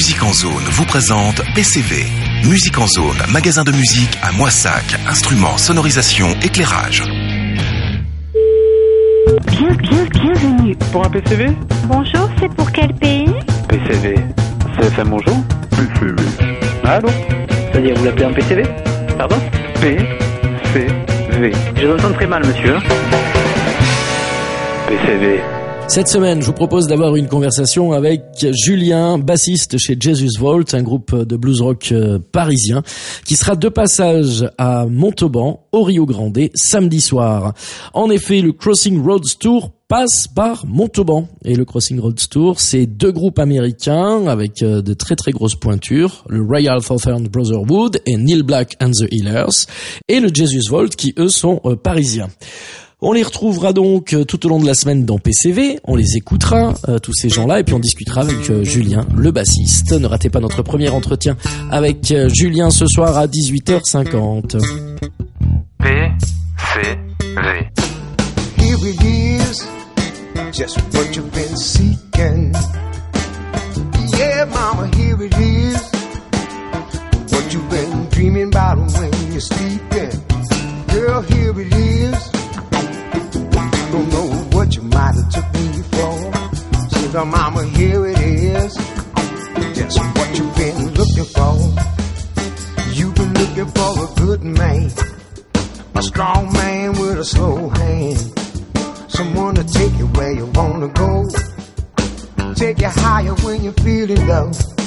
Musique en Zone vous présente PCV. Musique en Zone, magasin de musique à Moissac. Instruments, sonorisation, éclairage. Bienvenue. Pour un PCV? Bonjour, c'est pour quel pays? PCV. CFM, bonjour. PCV. Allô? C'est-à-dire, vous l'appelez un PCV? Pardon? PCV. Je vous entends très mal, monsieur. PCV. Cette semaine, je vous propose d'avoir une conversation avec Julien, bassiste chez Jesus Vault, un groupe de blues rock parisien, qui sera de passage à Montauban, au Rio Grande, samedi soir. En effet, le Crossing Roads Tour passe par Montauban. Et le Crossing Roads Tour, c'est deux groupes américains avec de très très grosses pointures, le Royal Southern Brotherhood et Neil Black and the Healers, et le Jesus Vault qui, eux, sont parisiens. On les retrouvera donc tout au long de la semaine dans PCV, on les écoutera, tous ces gens-là, et puis on discutera avec Julien, le bassiste. Ne ratez pas notre premier entretien avec Julien ce soir à 18h50. PCV. Here it is, just what you've been seeking. Yeah, mama, here it is, what you've been dreaming about when you're sleeping. Girl, here it is, don't know what you might have took me for. Sugar mama, here it is, just what you've been looking for. You've been looking for a good man, a strong man with a slow hand, someone to take you where you wanna go, take you higher when you're feeling low.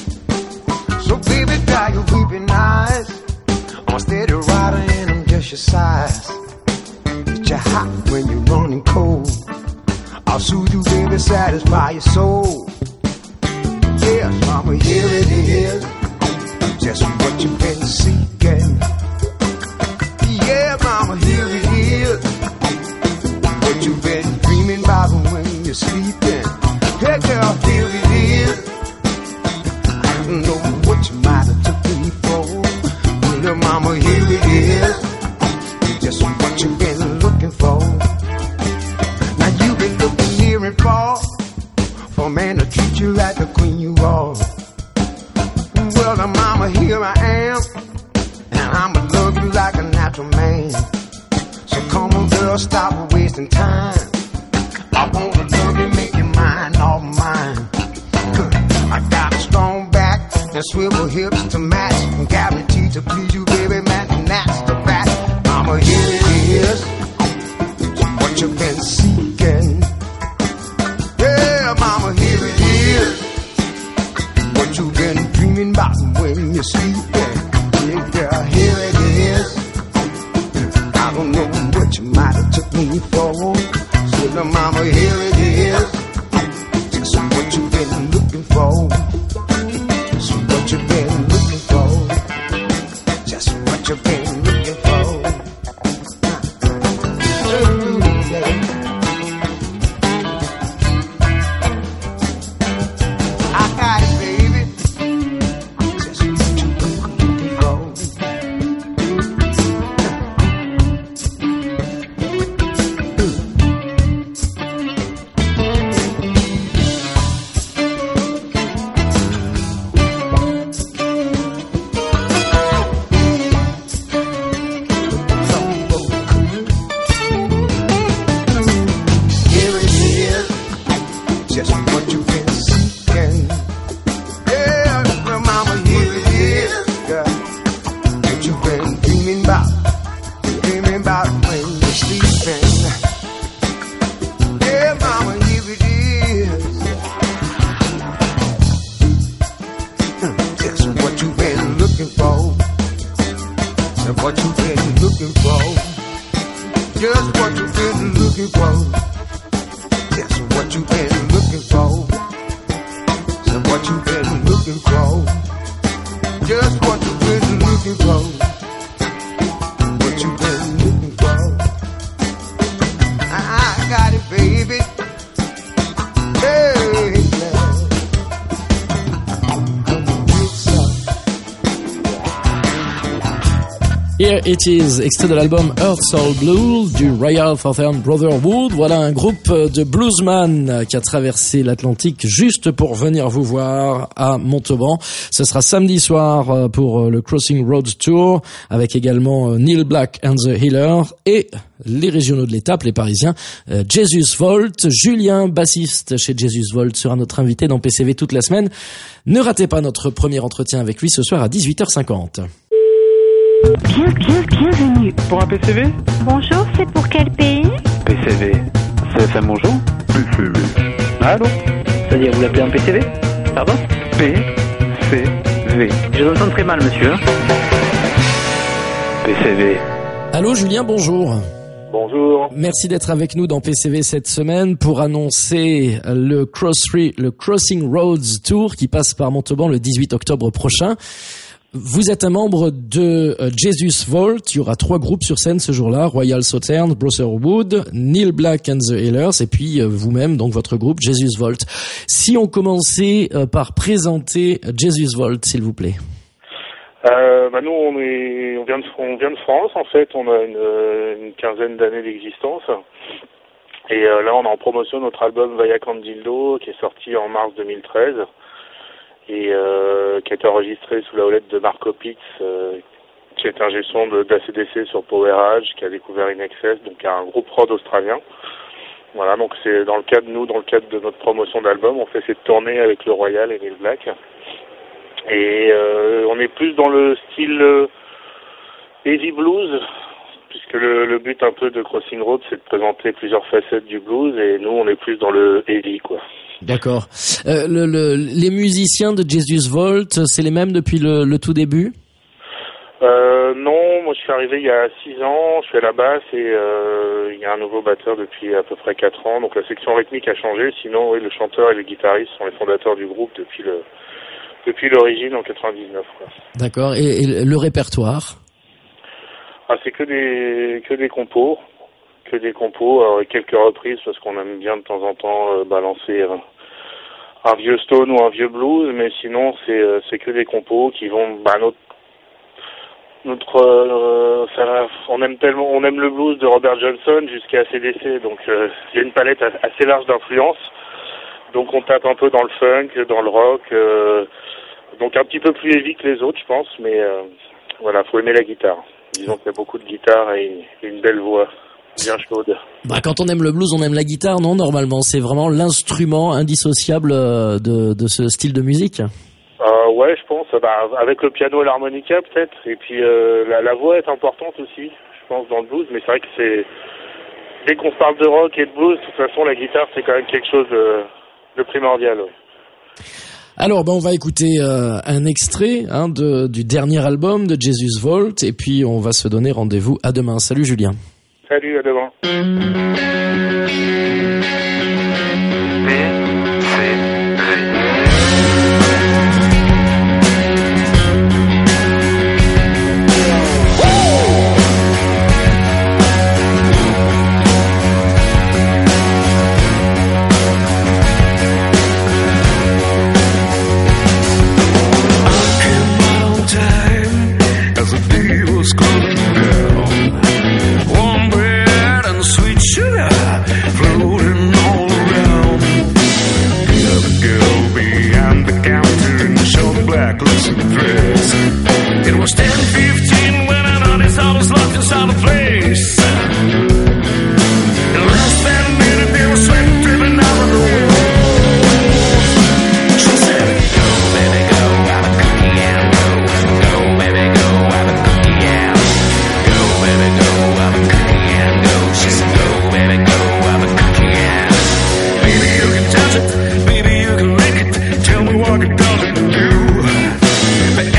So baby, dry your weeping eyes, I'm a steady rider and I'm just your size. Get you hot when you're running cold, I'll soothe you, baby, satisfy your soul. Yes, mama, here it is, just what you've been seeking. Yeah, mama, here it is, what you've been dreaming about when you're sleeping. Hey girl, here it is, I don't know what you might have took me for. Little mama, here it is, just what you've been looking for. Now you've been looking near and far for a man to treat you like the queen you are. Well, now mama, here I am, and I'ma love you like a natural man. So come on girl, stop wasting time, I wanna love you, make you mine, all mine. I got a strong back and swivel hips to match, and guaranteed to please you, baby, man, and that's the fact. Mama, here it is, what you've been seeking. Yeah, mama, here it is, what you've been dreaming about when you're sleeping. Yeah, girl, here it is, I don't know what you might have took me for. So the mama, here it is, just what you've been looking for. So what you've been looking for, just what you've been looking for. I got it, baby, just what you've been looking for. Here it is, just what you've been seeking. Yeah, well, mama, here it is, girl, what you've been dreaming about when you're sleeping. Yeah, mama, here it is, just what you've been looking for. Just what you've been looking for. Just what you've been looking for. Just what you've been looking for. Just what you've been looking for. Just what you've been looking for. What you've been looking for. I got it, baby. Hey, love. It's Here It Is, extrait de l'album Earth Soul Blues du Royal Southern Brotherhood. Voilà un groupe de bluesman qui a traversé l'Atlantique juste pour venir vous voir à Montauban. Ce sera samedi soir pour le Crossing Roads Tour, avec également Neil Black and the Healers et les régionaux de l'étape, les Parisiens, Jesus Volt. Julien, bassiste chez Jesus Volt, sera notre invité dans PCV toute la semaine. Ne ratez pas notre premier entretien avec lui ce soir à 18h50. Bienvenue. Pour un PCV? Bonjour, c'est pour quel pays? PCV. CFM bonjour? PCV. Allô? C'est-à-dire, vous l'appelez un PCV? Pardon? PCV. Je vous entends très mal, monsieur. PCV. Allô Julien, bonjour. Bonjour. Merci d'être avec nous dans PCV cette semaine pour annoncer le Crossing Roads Tour qui passe par Montauban le 18 octobre prochain. Vous êtes un membre de Jesus Volt. Il y aura 3 groupes sur scène ce jour-là: Royal Southern Brotherhood, Neil Black and the Healers, et puis vous-même, donc votre groupe Jesus Volt. Si on commençait par présenter Jesus Volt, s'il vous plaît. Nous on vient de France en fait. On a une quinzaine d'années d'existence. Et là on est en promotion de notre album Vaya Candildo qui est sorti en mars 2013. Et qui a été enregistré sous la houlette de Marco Pitts, qui est ingé son d'ACDC sur Powerage, qui a découvert In Excess, donc un groupe prod australien. Voilà, donc c'est dans le cadre de notre promotion d'album, on fait cette tournée avec le Royal et Neil Black. Et on est plus dans le style heavy blues, puisque le but un peu de Crossing Road, c'est de présenter plusieurs facettes du blues, et nous on est plus dans le heavy, quoi. D'accord. Les musiciens de Jesus Volt, c'est les mêmes depuis le tout début? Non, moi je suis arrivé il y a 6 ans, je suis à la basse et il y a un nouveau batteur depuis à peu près 4 ans, donc la section rythmique a changé, sinon oui, le chanteur et le guitariste sont les fondateurs du groupe depuis l'origine en 99, quoi. D'accord, et le répertoire? C'est que des compos. Avec quelques reprises parce qu'on aime bien de temps en temps balancer un vieux stone ou un vieux blues, mais sinon c'est que des compos qui vont on aime le blues de Robert Johnson jusqu'à ACDC, donc il y a une palette assez large d'influences, donc on tape un peu dans le funk, dans le rock, donc un petit peu plus heavy que les autres je pense, mais voilà, faut aimer la guitare. Disons qu'il y a beaucoup de guitare et une belle voix bien chaude. Quand on aime le blues, on aime la guitare, non? Normalement, c'est vraiment l'instrument indissociable de ce style de musique. Ouais, je pense. Avec le piano et l'harmonica peut-être. Et puis la voix est importante aussi, je pense, dans le blues. Mais c'est vrai que dès qu'on parle de rock et de blues, de toute façon, la guitare c'est quand même quelque chose de primordial. Ouais. Alors, on va écouter un extrait du dernier album de Jesus Volt, et puis on va se donner rendez-vous à demain. Salut Julien. Salut, à demain. Baby, you can make it. Tell me what it doesn't do.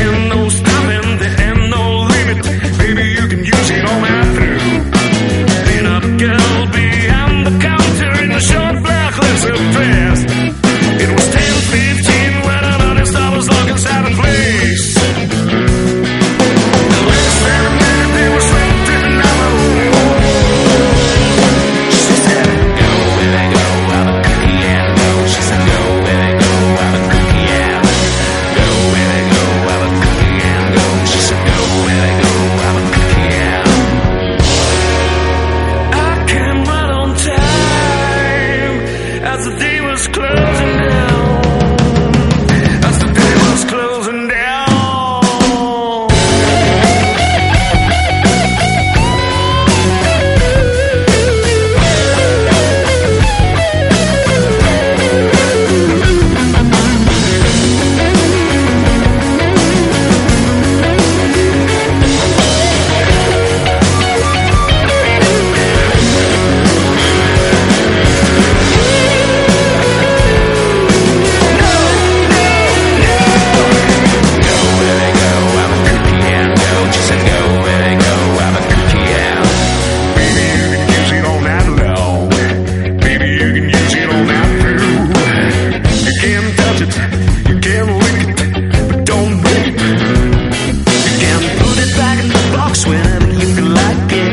can't touch it, you can't lick it, don't break it. You can put it back in the box whenever you feel like it.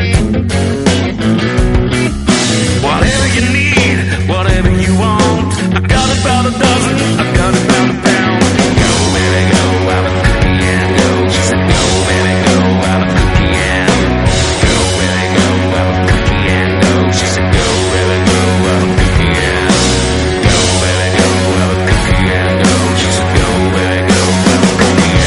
Whatever you need, whatever you want, I got about a dozen, I got about a pound. Go, baby, go, have a cookie and go. She said, go, baby, go, have a cookie and go, baby, go, have a cookie and go. She said, go, baby, go, have a cookie and go, baby, go, have a cookie and go. She said, go, baby, go, have a cookie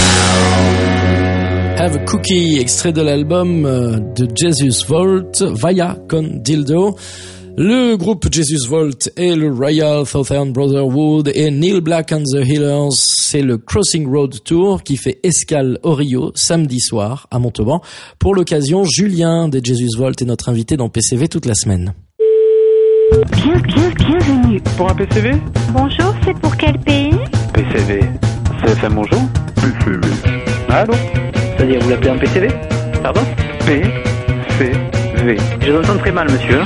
and Have a Cookie, extrait de l'album de Jesus Volt, Vaya con Dildo. Le groupe Jesus Volt et le Royal Southern Brotherhood et Neil Black and the Healers, c'est le Crossing Road Tour qui fait escale au Rio samedi soir à Montauban. Pour l'occasion, Julien des Jesus Volt est notre invité dans PCV toute la semaine. Bienvenue. Pour un PCV? Bonjour, c'est pour quel pays? PCV. CFM bonjour. PCV. Allô? C'est-à-dire, vous l'appelez un PCV? Pardon? PCV. Je vous entends très mal, monsieur.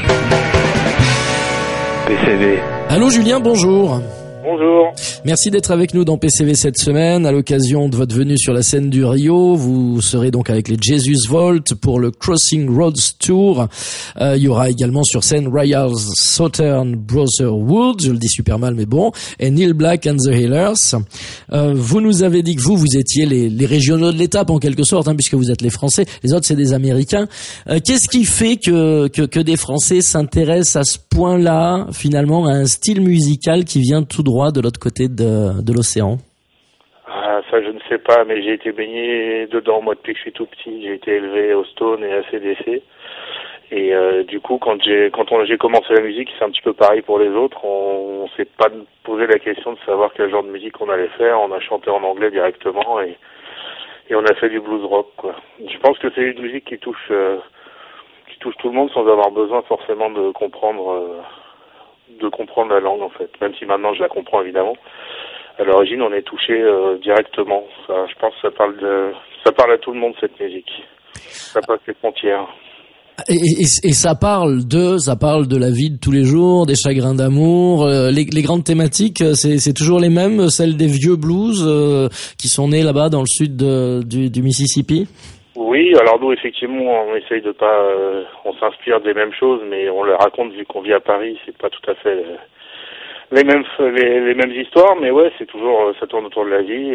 PCV. Allô Julien, bonjour. Bonjour. Merci d'être avec nous dans PCV cette semaine. À l'occasion de votre venue sur la scène du Rio, vous serez donc avec les Jesus Volt pour le Crossing Roads Tour. Il y aura également sur scène Royal Southern Brotherhood, je le dis super mal mais bon, et Neil Black and the Healers. Vous nous avez dit que vous étiez les régionaux de l'étape en quelque sorte, hein, puisque vous êtes les Français. Les autres c'est des Américains. Qu'est-ce qui fait que des Français s'intéressent à ce point-là finalement à un style musical qui vient tout droit de l'autre côté de l'océan? Ah, ça je ne sais pas, mais j'ai été baigné dedans moi depuis que je suis tout petit. J'ai été élevé au Stone et à CDC. Et du coup, quand j'ai commencé la musique, c'est un petit peu pareil pour les autres. On s'est pas posé la question de savoir quel genre de musique on allait faire. On a chanté en anglais directement et on a fait du blues rock, quoi. Je pense que c'est une musique qui touche tout le monde sans avoir besoin forcément de comprendre la langue en fait, même si maintenant je la comprends évidemment. À l'origine, on est touché directement. Ça, je pense que ça parle à tout le monde cette musique. Ça passe les frontières. Et ça parle de la vie de tous les jours, des chagrins d'amour. Les grandes thématiques, c'est toujours les mêmes, celles des vieux blues qui sont nés là-bas dans le sud du Mississippi. Oui, alors nous effectivement on essaye de pas, on s'inspire des mêmes choses, mais on les raconte vu qu'on vit à Paris, c'est pas tout à fait les mêmes histoires, mais ouais c'est toujours, ça tourne autour de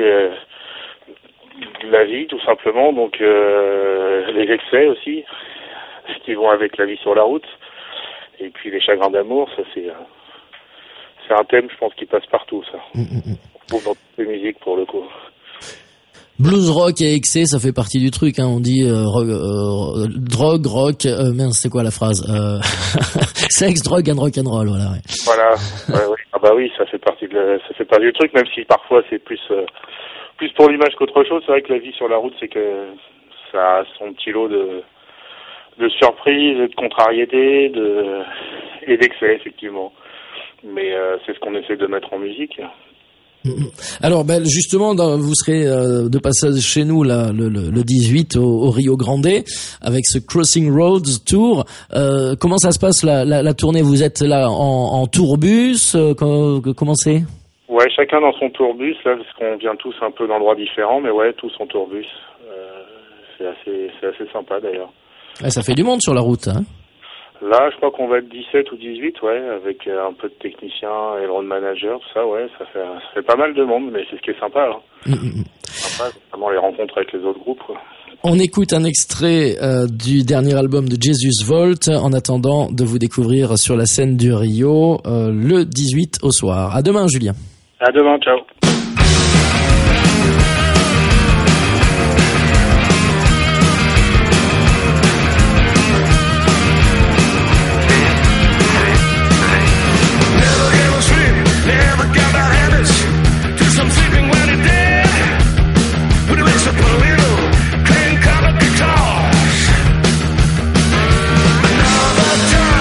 la vie tout simplement, donc les excès aussi qui vont avec la vie sur la route, et puis les chagrins d'amour, ça c'est un thème je pense qui passe partout ça, dans toutes les musiques pour le coup. Blues rock et excès, ça fait partie du truc, hein. On dit drogue, rock, mince, c'est quoi la phrase sexe, drogue and rock and roll, voilà. Ouais. Voilà. Ouais. Ah bah oui, ça fait partie du truc, même si parfois c'est plus pour l'image qu'autre chose. C'est vrai que la vie sur la route, c'est que ça a son petit lot de surprises, de contrariétés, et d'excès effectivement. Mais c'est ce qu'on essaie de mettre en musique. Alors justement, vous serez de passage chez nous là, le 18 au Rio Grande avec ce Crossing Roads Tour. Comment ça se passe la tournée? Vous êtes là en tourbus, comment c'est? Ouais, chacun dans son tourbus là, parce qu'on vient tous un peu d'endroits différents, mais ouais, tous en tourbus. C'est assez sympa d'ailleurs. Ouais, ça fait du monde sur la route, hein? Là, je crois qu'on va être 17 ou 18, ouais, avec un peu de techniciens et le road manager, tout ça, ouais, ça fait pas mal de monde, mais c'est ce qui est sympa, hein. Sympa, c'est vraiment les rencontres avec les autres groupes, quoi. On écoute un extrait du dernier album de Jesus Volt en attendant de vous découvrir sur la scène du Rio le 18 au soir. À demain, Julien. À demain, ciao.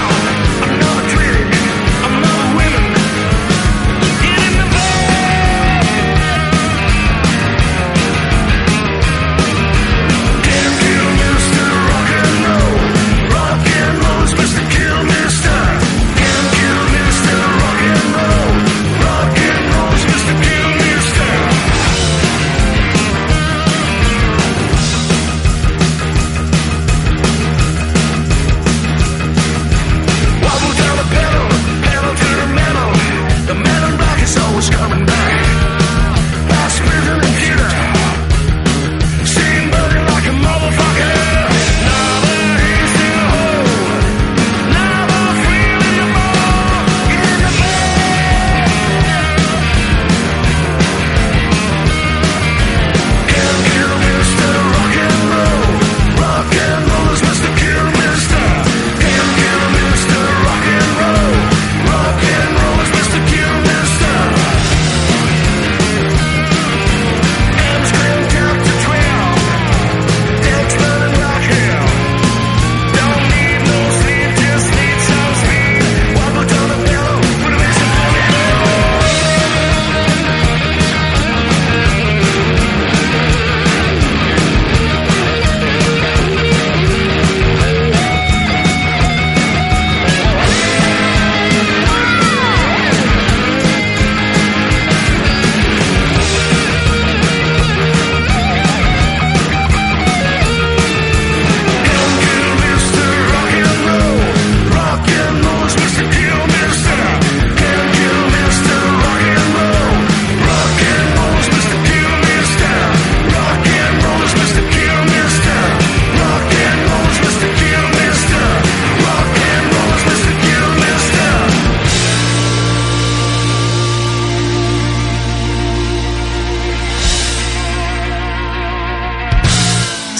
Another women, get in the van.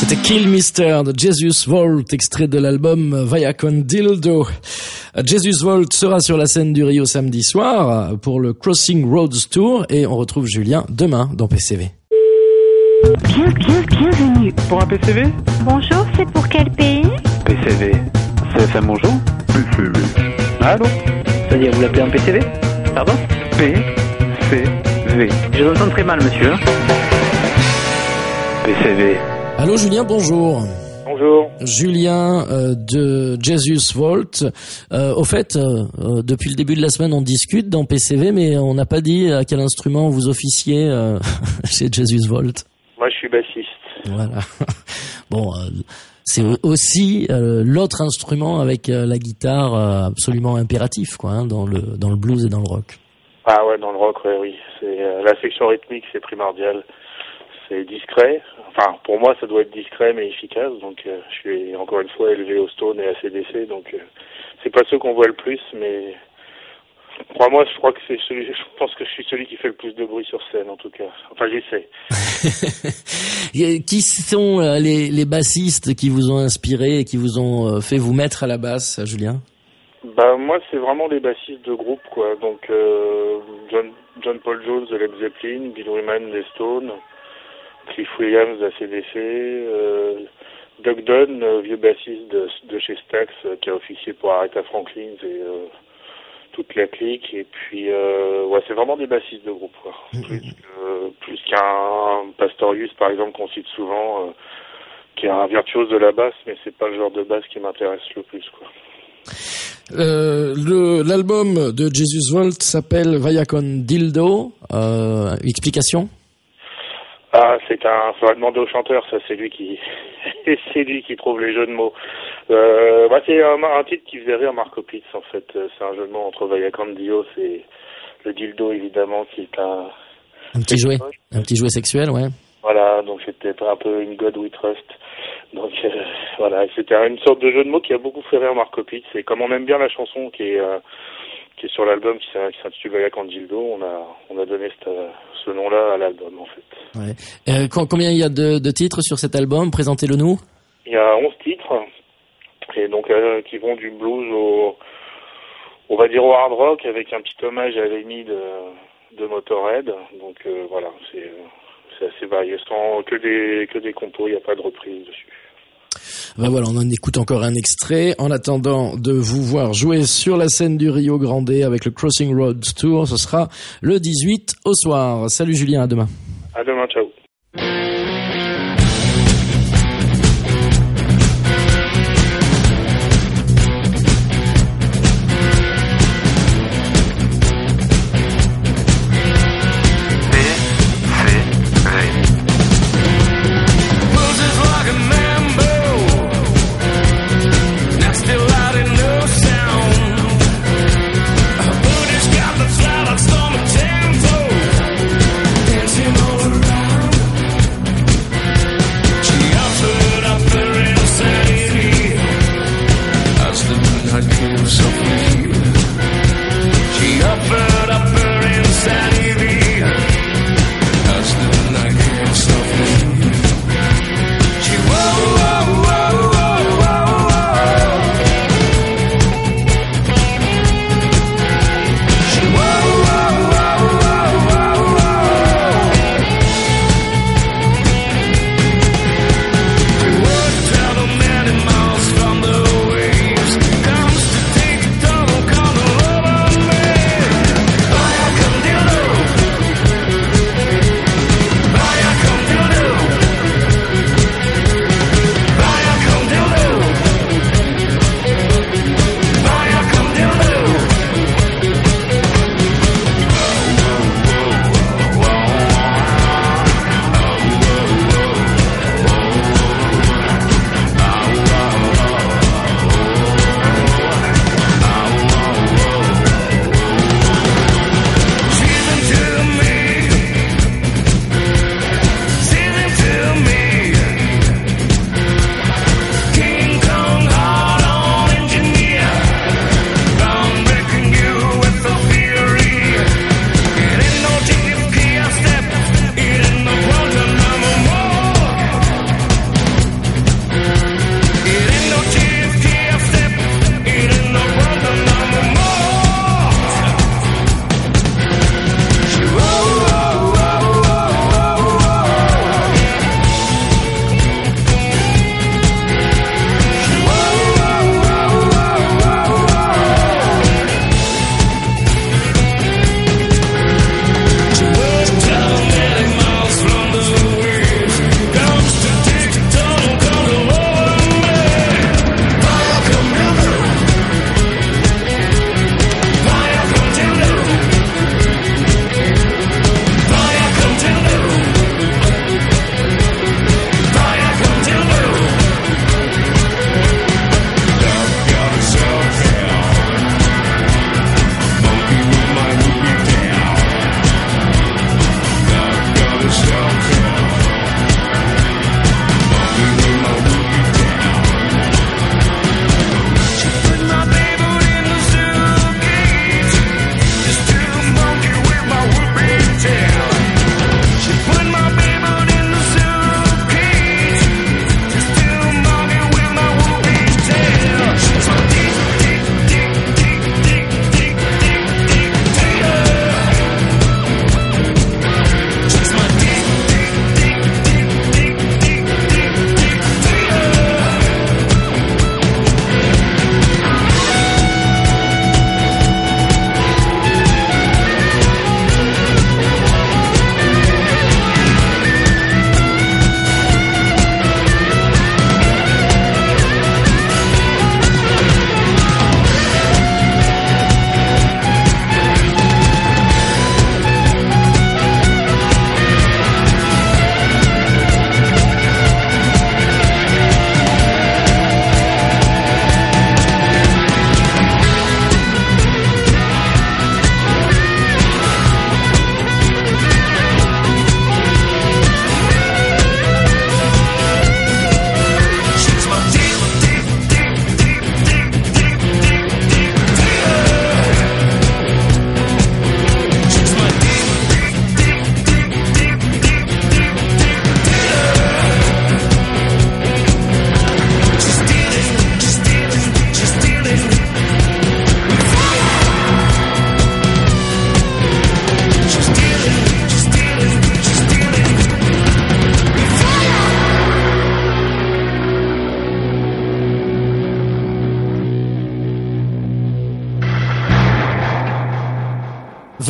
C'était Kill Mister de Jesus Volt, extrait de l'album Vaya Con Dildo. Jesus Volt sera sur la scène du Rio samedi soir pour le Crossing Roads Tour et on retrouve Julien demain dans PCV. Bienvenue. Pour un PCV Bonjour, c'est pour quel pays? PCV. CFM bonjour PCV. Allô C'est-à-dire, vous l'appelez un PCV? Pardon? PCV. Je vous entends très mal, monsieur. PCV. Allô Julien, bonjour. Bonjour. Julien de Jesus Volt. Au fait, depuis le début de la semaine, on discute dans PCV, mais on n'a pas dit à quel instrument vous officiez chez Jesus Volt. Moi, je suis bassiste. Voilà. Bon, c'est aussi l'autre instrument avec la guitare absolument impératif, quoi, hein, dans le blues et dans le rock. Ah ouais, dans le rock, ouais, oui. C'est la section rythmique, c'est primordial. C'est discret. Enfin, pour moi, ça doit être discret mais efficace. Donc, je suis encore une fois élevé au Stone et à CDC. Donc, c'est pas ceux qu'on voit le plus, mais crois-moi, je crois que je pense que je suis celui qui fait le plus de bruit sur scène, en tout cas. Enfin, j'essaie. Qui sont les bassistes qui vous ont inspiré et qui vous ont fait vous mettre à la basse, Julien? Bah, moi, c'est vraiment les bassistes de groupe, quoi. Donc, John Paul Jones de Led Zeppelin, Bill Wyman des Stones, Cliff Williams de la CDC, Doug Dunn, vieux bassiste de chez Stax, qui a officié pour Aretha Franklin et toute la clique. Et puis, ouais, c'est vraiment des bassistes de groupe, quoi. Plus qu'un Pastorius, par exemple, qu'on cite souvent, qui est un virtuose de la basse, mais c'est pas le genre de basse qui m'intéresse le plus, quoi. L'album de Jesus Volt s'appelle Vaya Con Dildo. Explication? Ah, ça va demander au chanteur, ça, c'est lui qui trouve les jeux de mots. Bah, c'est un titre qui faisait rire Marco Pitts, en fait. C'est un jeu de mots entre Vaya Con Dildo, c'est le dildo, évidemment, qui est un petit jouet sexuel, ouais. Voilà, donc c'était un peu une God We Trust. Donc, voilà, c'était une sorte de jeu de mots qui a beaucoup fait rire Marco Pitts. Et comme on aime bien la chanson qui est sur l'album, qui s'intitule Vaya Con Dildo, on a donné ce nom-là à l'album, en fait. Ouais. Combien il y a de titres sur cet album? Présentez-le nous. Il y a 11 titres, et donc qui vont du blues on va dire au hard rock, avec un petit hommage à Lemmy de Motorhead. Donc voilà, c'est assez varié, sans que des compos, il n'y a pas de reprise dessus. Ben voilà, on en écoute encore un extrait. En attendant de vous voir jouer sur la scène du Rio Grande avec le Crossing Roads Tour, ce sera le 18 au soir. Salut Julien, à demain. À demain, ciao. Dancing all around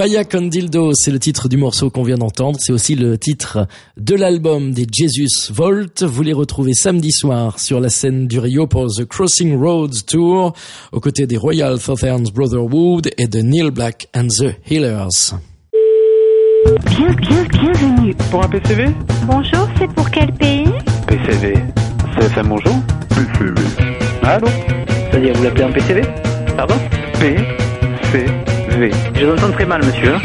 Vaya con Dildo, c'est le titre du morceau qu'on vient d'entendre. C'est aussi le titre de l'album des Jesus Volt. Vous les retrouvez samedi soir sur la scène du Rio pour The Crossing Roads Tour, aux côtés des Royal Southern Brotherhood et de Neil Black and the Healers. Bienvenue. Pour un PCV Bonjour, c'est pour quel pays? PCV. CFM bonjour PCV. Allô C'est-à-dire, vous l'appelez en PCV? Pardon? PCV. Je vous entends très mal, monsieur.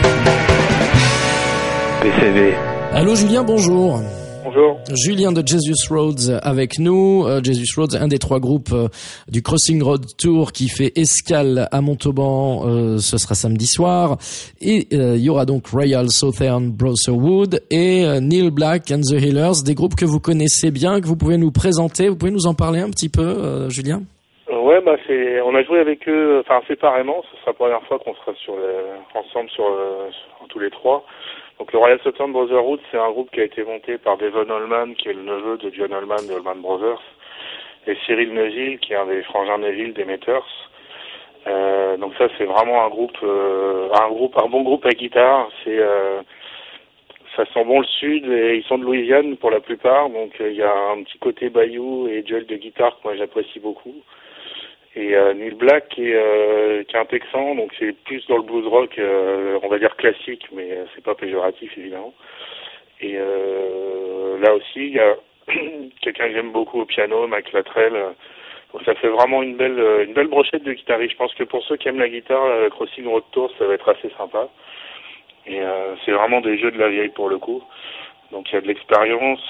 PCV. Allô Julien, bonjour. Bonjour. Julien de Jesus Roads avec nous. Jesus Roads, un des 3 groupes du Crossing Road Tour qui fait escale à Montauban. Ce sera samedi soir. Et il y aura donc Royal Southern Brotherhood et Neil Black and the Healers, des groupes que vous connaissez bien, que vous pouvez nous présenter. Vous pouvez nous en parler un petit peu, Julien? Ouais, bah on a joué avec eux, enfin séparément. Ce sera la première fois qu'on sera ensemble sur tous les 3. Donc le Royal Southern Brotherhood, c'est un groupe qui a été monté par Devon Allman, qui est le neveu de John Allman de Allman Brothers, et Cyril Neville, qui est un des frangins Neville des Meters. Donc ça, c'est vraiment un bon groupe à guitare. Ça sent bon le sud, et ils sont de Louisiane pour la plupart, donc il y a un petit côté bayou et duel de guitare que moi j'apprécie beaucoup. Et Neil Black qui est un Texan, donc c'est plus dans le blues rock, on va dire classique, mais c'est pas péjoratif évidemment. Et là aussi il y a quelqu'un que j'aime beaucoup au piano, Mac Latrell. Donc ça fait vraiment une belle brochette de guitaristes. Je pense que pour ceux qui aiment la guitare, Crossing Road Tour, ça va être assez sympa. Et c'est vraiment des jeux de la vieille pour le coup. Donc il y a de l'expérience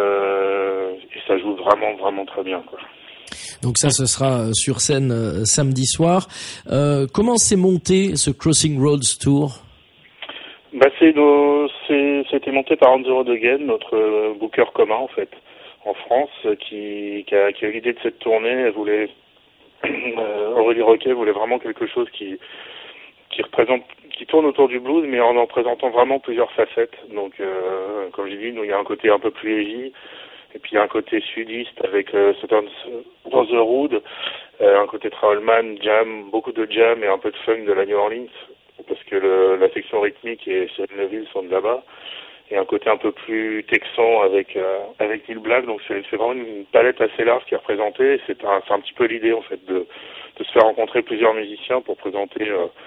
et ça joue vraiment très bien, quoi. Donc ça, ce sera sur scène samedi soir. Comment s'est monté ce Crossing Roads Tour? Bah c'était monté par Andrew Rodegen, notre booker commun en fait, en France, qui a eu l'idée de cette tournée. Elle voulait Aurélie Roquet voulait vraiment quelque chose qui tourne autour du blues, mais en présentant vraiment plusieurs facettes. Donc comme j'ai dit, il y a un côté un peu plus heavy. Et puis il y a un côté sudiste avec Southern Brotherhood, un côté Travelman, jam, beaucoup de jam et un peu de funk de la New Orleans, parce que la section rythmique et Cyril Neville sont de là-bas, et un côté un peu plus texan avec Neil Black. Donc c'est vraiment une palette assez large qui est représentée. C'est un petit peu l'idée en fait de se faire rencontrer plusieurs musiciens pour présenter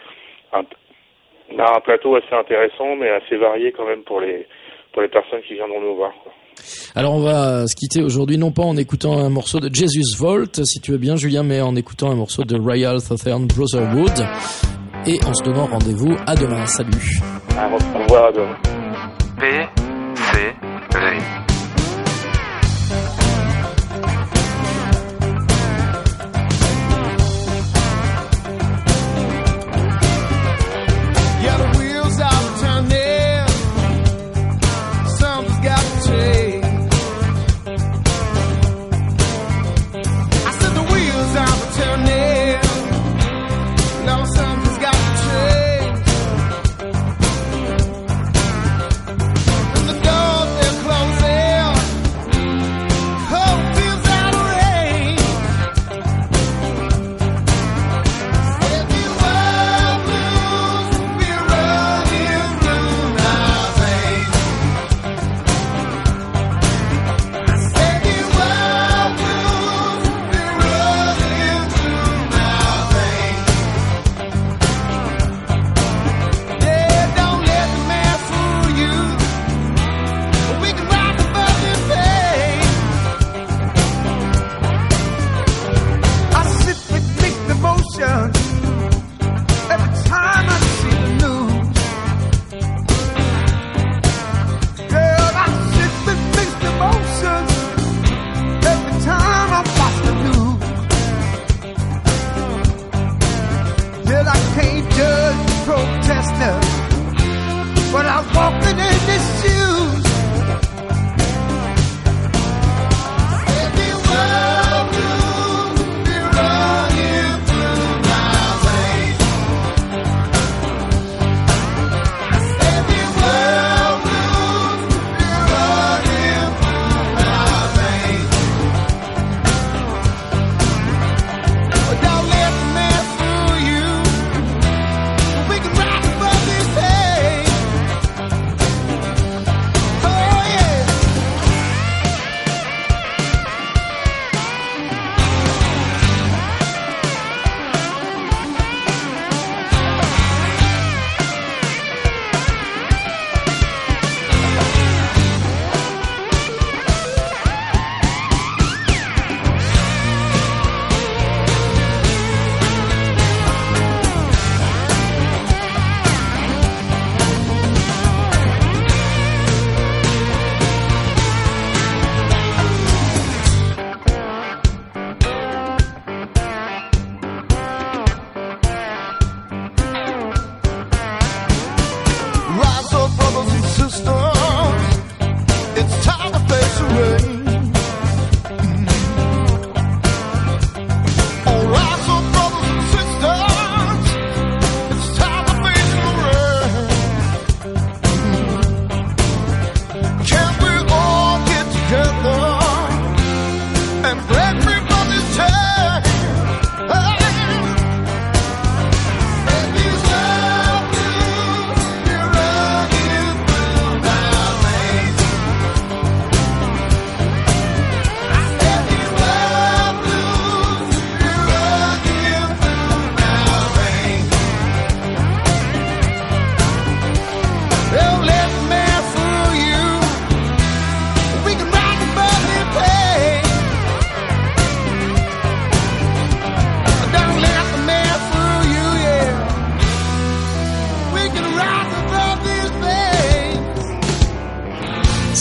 un plateau assez intéressant, mais assez varié quand même pour les personnes qui viendront nous voir, quoi. Alors on va se quitter aujourd'hui non pas en écoutant un morceau de Jesus Volt, si tu veux bien Julien, mais en écoutant un morceau de Royal Southern Brotherhood. Et en se donnant rendez-vous à demain. Salut. Au revoir, à demain. PCV. And the doors they're closing.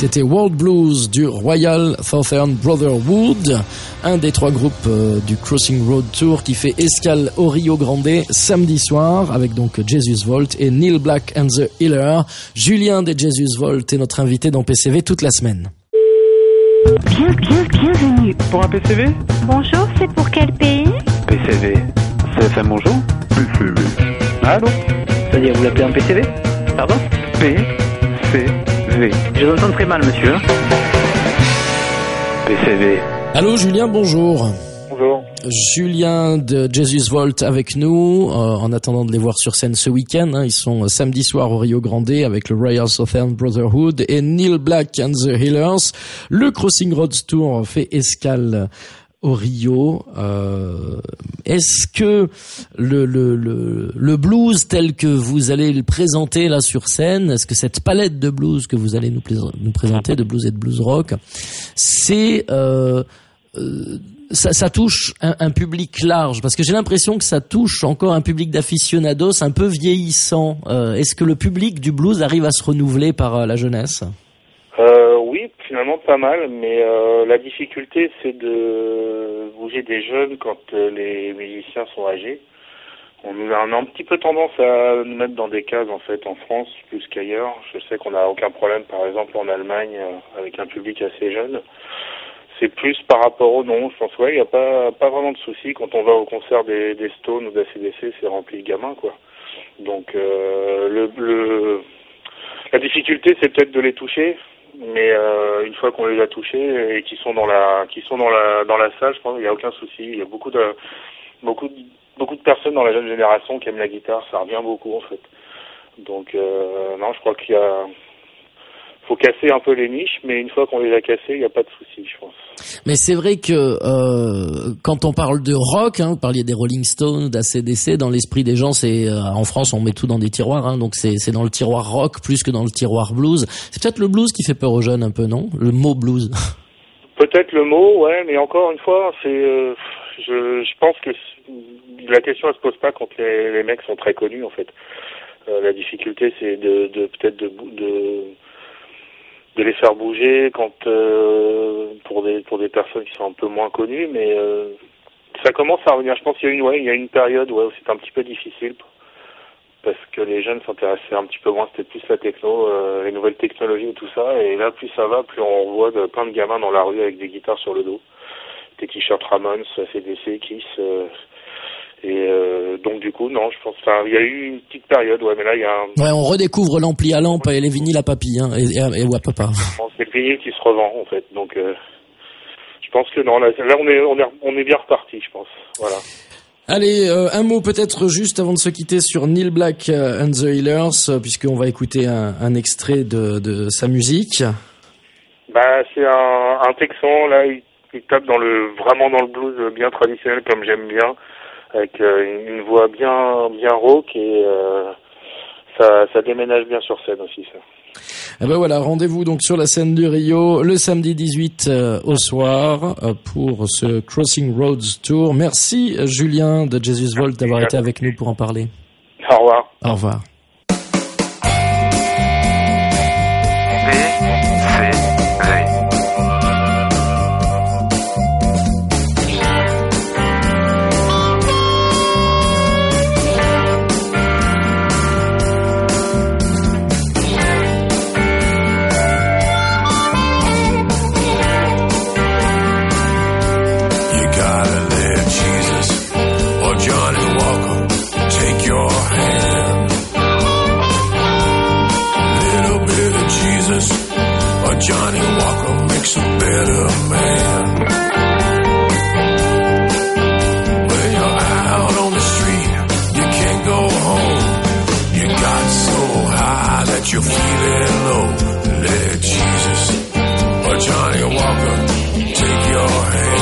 C'était World Blues du Royal Southern Brotherhood, un des 3 groupes du Crossing Road Tour qui fait escale au Rio Grande samedi soir avec donc Jesus Volt et Neil Black and the Healer. Julien des Jesus Volt est notre invité dans PCV toute la semaine. Bienvenue. Pour un PCV Bonjour, c'est pour quel pays? PCV. CFM bonjour PCV. Allô C'est-à-dire, vous l'appelez un PCV? Pardon? PCV. Je vous entends très mal, monsieur. PCV. Allô Julien, bonjour. Bonjour. Julien de Jesus Volt avec nous, en attendant de les voir sur scène ce week-end. Ils sont samedi soir au Rio Grande avec le Royal Southern Brotherhood et Neil Black and the Healers. Le Crossing Roads Tour fait escale au Rio. Est-ce que le blues tel que vous allez le présenter là sur scène, est-ce que cette palette de blues que vous allez nous présenter, de blues et de blues rock, c'est ça touche un public large, parce que j'ai l'impression que ça touche encore un public d'aficionados un peu vieillissant. Est-ce que le public du blues arrive à se renouveler par la jeunesse? Oui, finalement pas mal, mais la difficulté c'est de bouger des jeunes quand les musiciens sont âgés. On a un petit peu tendance à nous mettre dans des cases en fait en France plus qu'ailleurs. Je sais qu'on n'a aucun problème par exemple en Allemagne avec un public assez jeune. C'est plus par rapport au nom, je pense, il n'y a pas vraiment de souci. Quand on va au concert des Stones ou d'ACDC, c'est rempli de gamins, quoi. Donc, la difficulté, c'est peut-être de les toucher, mais une fois qu'on les a touchés et qu'ils sont dans la salle, je pense qu'il n'y a aucun souci. Il y a beaucoup de personnes dans la jeune génération qui aiment la guitare, ça revient beaucoup, en fait. Donc, non, je crois qu'il faut casser un peu les niches, mais une fois qu'on les a cassées, il n'y a pas de souci, je pense. Mais c'est vrai que quand on parle de rock, vous parliez des Rolling Stones, d'ACDC, dans l'esprit des gens, c'est en France on met tout dans des tiroirs, donc c'est dans le tiroir rock plus que dans le tiroir blues. C'est peut-être le blues qui fait peur aux jeunes un peu, non? Le mot blues. Peut-être le mot, ouais, mais encore une fois, c'est je pense que la question elle se pose pas quand les mecs sont très connus en fait. La difficulté c'est de peut-être de les faire bouger quand pour des personnes qui sont un peu moins connues, mais ça commence à revenir. Je pense qu'il y a une période où c'était un petit peu difficile parce que les jeunes s'intéressaient un petit peu moins, c'était plus la techno, les nouvelles technologies et tout ça, et là plus ça va, plus on voit plein de gamins dans la rue avec des guitares sur le dos, des t-shirts Ramones, ACDC, Kiss, et donc du coup non, je pense il y a eu une petite période, mais là il y a on redécouvre l'ampli à lampe et les vinyles à papy et à papa. C'est le vinyle qui se revend en fait, donc je pense que non, là on est bien reparti, je pense. Voilà. Allez, un mot peut-être juste avant de se quitter sur Neil Black and the Healers, puisqu'on va écouter un extrait de sa musique. C'est un Texan, là, il tape vraiment dans le blues bien traditionnel comme j'aime bien, avec une voix bien rauque et ça déménage bien sur scène aussi, ça. Et voilà, rendez-vous donc sur la scène du Rio le samedi 18 au soir pour ce Crossing Roads Tour. Merci Julien de Jesus Volt d'avoir été avec nous pour en parler. Au revoir. Au revoir. Johnny Walker makes a better man. When you're out on the street, you can't go home. You got so high that you're feeling low. Let Jesus or Johnny Walker take your hand.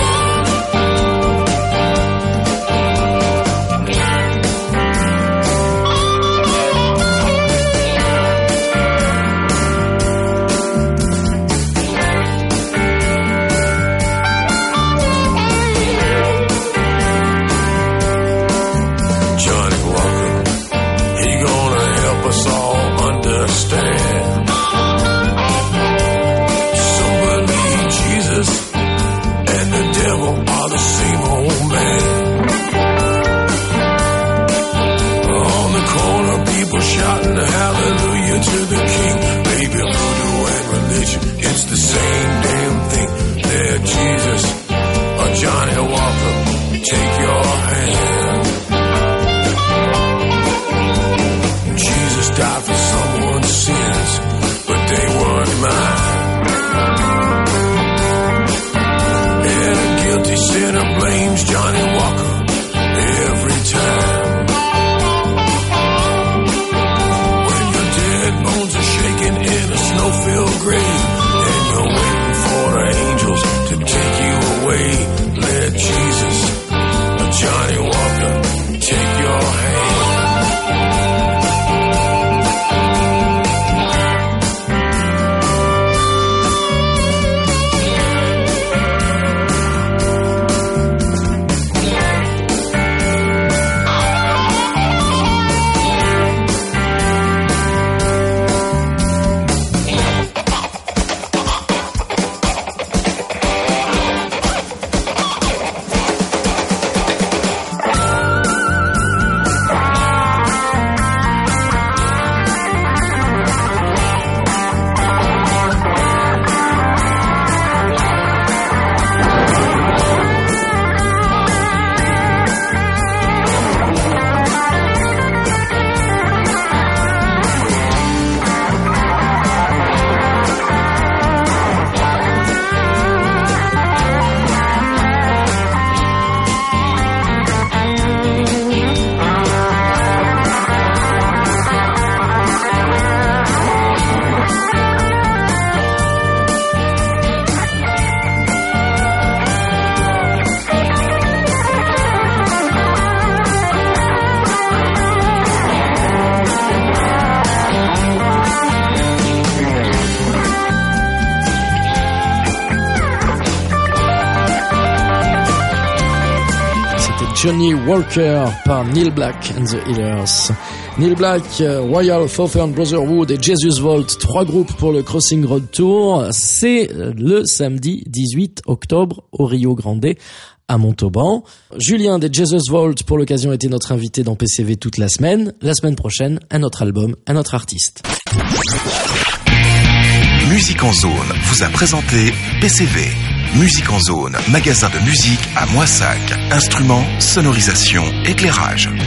Johnny Walker par Neil Black and the Healers. Neil Black, Royal Southern Brotherhood et Jesus Vault, 3 groupes pour le Crossing Road Tour. C'est le samedi 18 octobre au Rio Grande à Montauban. Julien des Jesus Vault, pour l'occasion, était notre invité dans PCV toute la semaine. La semaine prochaine, un autre album, un autre artiste. Musique en zone vous a présenté PCV. Musique en zone, magasin de musique à Moissac. Instruments, sonorisation, éclairage.